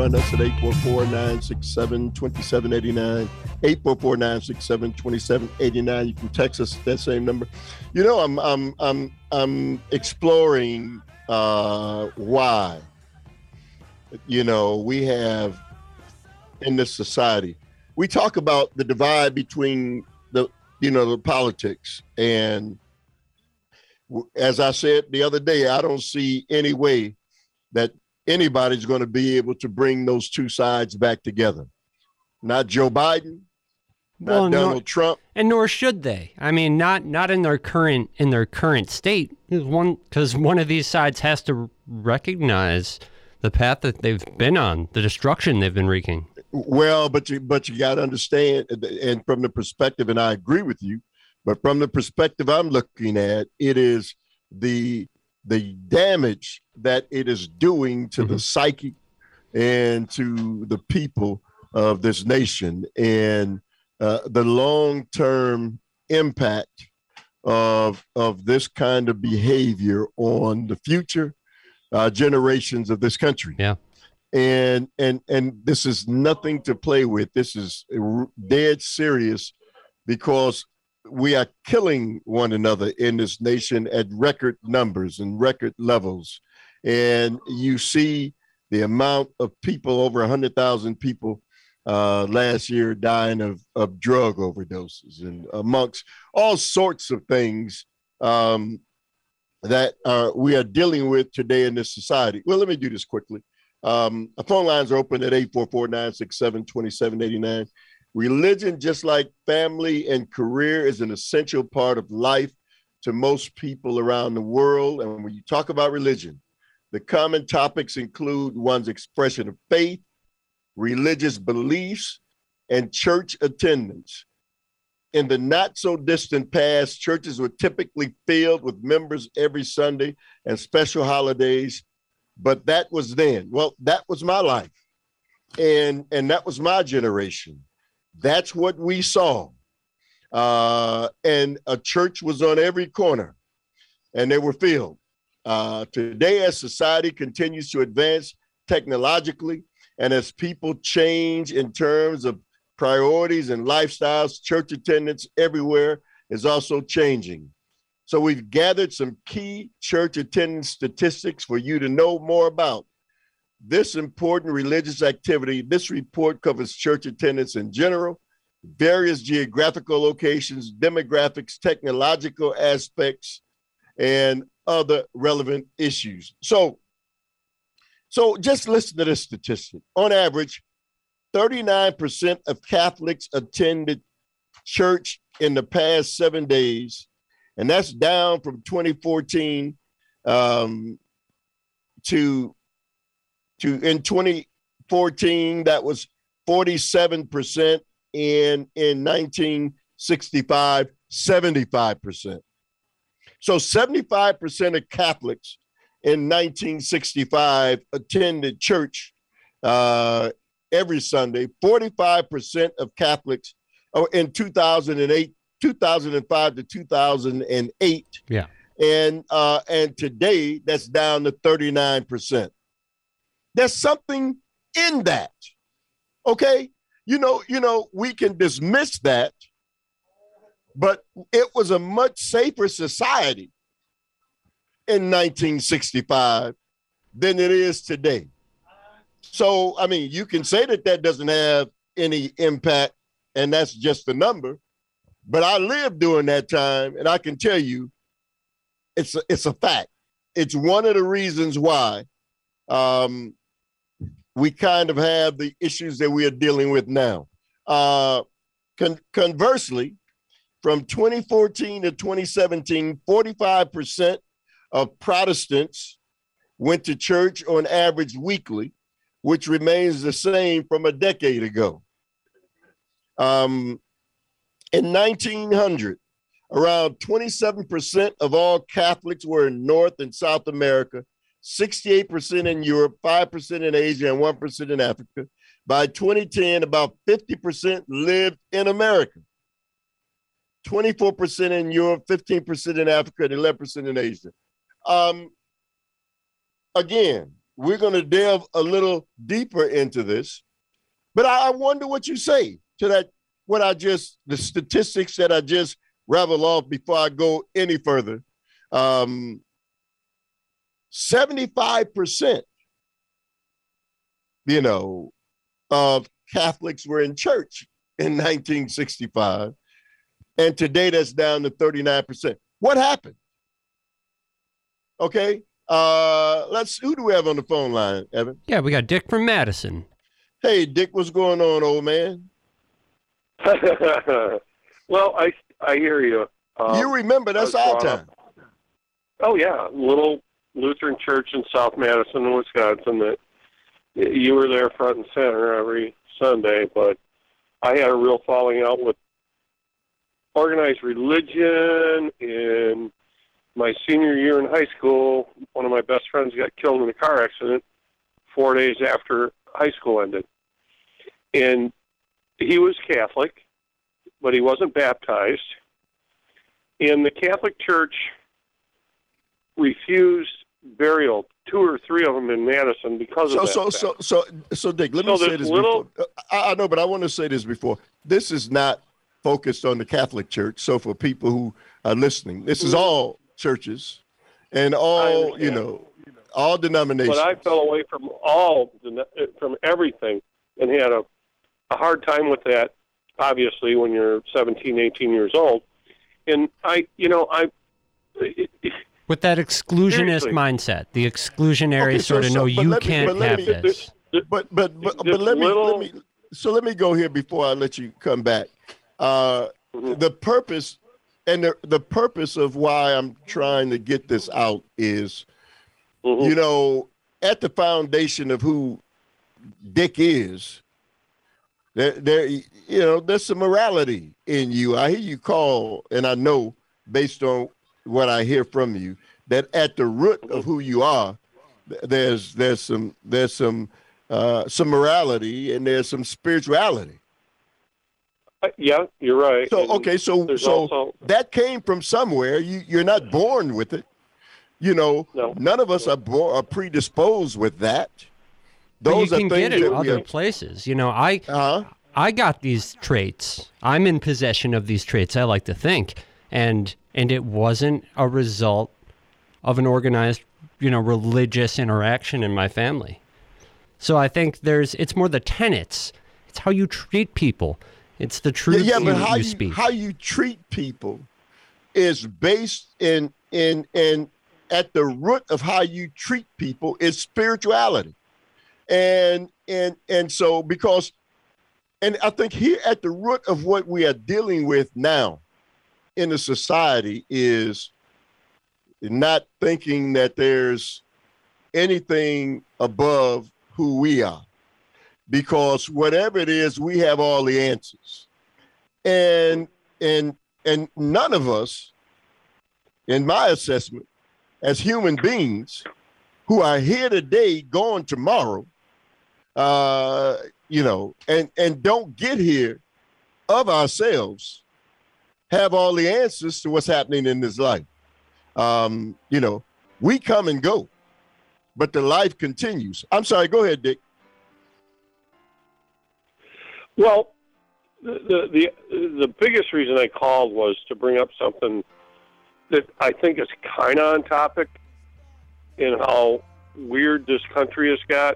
join us at 844-967-2789, 844-967-2789. You can text us at that same number. You know, I'm exploring why, you know, we have in this society, we talk about the divide between the politics. And as I said the other day, I don't see any way that anybody's going to be able to bring those two sides back together. Not Joe Biden, not Donald Trump, and nor should they. I mean, not in their current state. Because one of these sides has to recognize the path that they've been on, the destruction they've been wreaking. Well, but you got to understand, and from the perspective, and I agree with you, but from the perspective I'm looking at, it is the damage that it is doing to the psyche and to the people of this nation, and the long-term impact of this kind of behavior on the future generations of this country. Yeah. And this is nothing to play with. This is dead serious, because we are killing one another in this nation at record numbers and record levels. And you see the amount of people, over 100,000 people last year dying of drug overdoses, and amongst all sorts of things that we are dealing with today in this society. Well, let me do this quickly. Our phone lines are open at 844-967-2789. Religion, just like family and career, is an essential part of life to most people around the world. And when you talk about religion, the common topics include one's expression of faith, religious beliefs, and church attendance. In the not so distant past, churches were typically filled with members every Sunday and special holidays. But that was then. Well, that was my life. And that was my generation. That's what we saw. And a church was on every corner, and they were filled. Today, as society continues to advance technologically, and as people change in terms of priorities and lifestyles, church attendance everywhere is also changing. So we've gathered some key church attendance statistics for you to know more about this important religious activity. This report covers church attendance in general, various geographical locations, demographics, technological aspects, and other relevant issues. So just listen to this statistic. On average, 39% of Catholics attended church in the past 7 days. And that's down from 2014 to in 2014, that was 47%. In 1965, 75%. So 75% of Catholics in 1965 attended church every Sunday. 45% of Catholics in 2005 to 2008. Yeah. And today that's down to 39%. There's something in that. Okay? You know, we can dismiss that, but it was a much safer society in 1965 than it is today. So, I mean, you can say that doesn't have any impact, and that's just a number. But I lived during that time, and I can tell you it's a fact. It's one of the reasons why we kind of have the issues that we are dealing with now. Conversely, from 2014 to 2017, 45% of Protestants went to church on average weekly, which remains the same from a decade ago. In 1900, around 27% of all Catholics were in North and South America, 68% in Europe, 5% in Asia, and 1% in Africa. By 2010, about 50% lived in America, 24% in Europe, 15% in Africa, and 11% in Asia. Again, we're going to delve a little deeper into this. But I wonder what you say to that, the statistics that I just ravel off before I go any further. 75%, of Catholics were in church in 1965. And today that's down to 39%. What happened? Okay. Who do we have on the phone line, Evan? Yeah, we got Dick from Madison. Hey, Dick, what's going on, old man? Well, I hear you. You remember, that's our time. Oh, yeah. Little Lutheran church in South Madison, Wisconsin. That you were there front and center every Sunday, but I had a real falling out with organized religion in my senior year in high school. One of my best friends got killed in a car accident 4 days after high school ended. And he was Catholic, but he wasn't baptized. And the Catholic Church refused burial, 2 or 3 of them in Madison because of that. So Dick, let me say this before. I know, but I want to say this before. This is not focused on the Catholic Church. So for people who are listening, this is all churches and all, all denominations. But I fell away from from everything and had a hard time with that, obviously, when you're 17, 18 years old. And with that exclusionist mindset, the exclusionary you can't have this. But let me go here before I let you come back. The purpose and the purpose of why I'm trying to get this out is, at the foundation of who Dick is, there's some morality in you. I hear you call, and I know based on what I hear from you, that at the root of who you are, there's some morality and there's some spirituality. Yeah, you're right. So that came from somewhere. You're not born with it. No. None of us are predisposed with that. Those are things get it other places. I got these traits. I'm in possession of these traits, I like to think. And it wasn't a result of an organized, religious interaction in my family. So I think it's more the tenets. It's how you treat people. It's the truth you speak. How you treat people is based in at the root of how you treat people is spirituality. And so because I think here at the root of what we are dealing with now in the society is not thinking that there's anything above who we are, because whatever it is, we have all the answers, and none of us, in my assessment, as human beings who are here today, gone tomorrow, and don't get here of ourselves, have all the answers to what's happening in this life. We come and go, but the life continues. I'm sorry, go ahead, Dick. Well, the biggest reason I called was to bring up something that I think is kind of on topic in how weird this country has got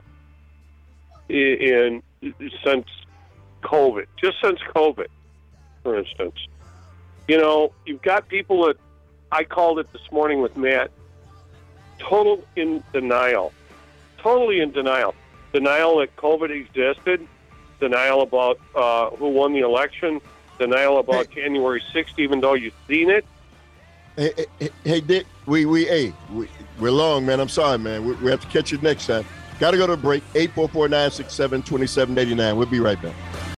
since COVID. Just since COVID, for instance. You've got people that, I called it this morning with Matt, totally in denial. Denial that COVID existed, denial about who won the election, denial about January 6th, even though you've seen it. Hey Dick, we're long, man. I'm sorry, man. We have to catch you next time. Got to go to a break. 844-967-2789. We'll be right back.